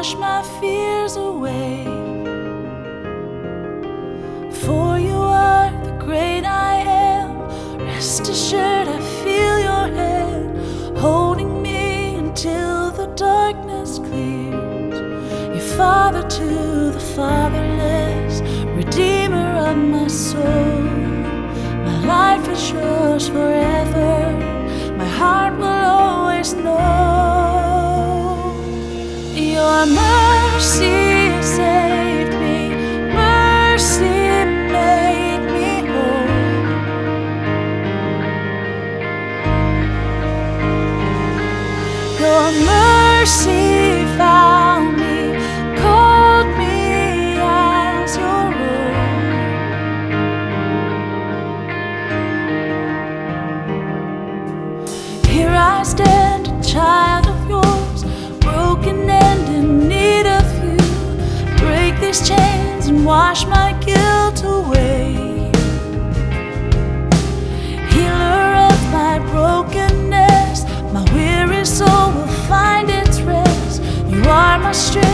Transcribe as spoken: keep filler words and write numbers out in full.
wash my fears away. For you are the great I am. Rest assured I feel your hand holding me until the darkness clears. Your father to the fatherless, redeemer of my soul. My life is yours forever, my heart will always know. Your mercy saved me, mercy made me whole. Your mercy found me, called me as your own. Here I stand, a child of yours, broken and in need of you. Break these chains and wash my guilt away. Healer of my brokenness, my weary soul will find its rest. You are my strength.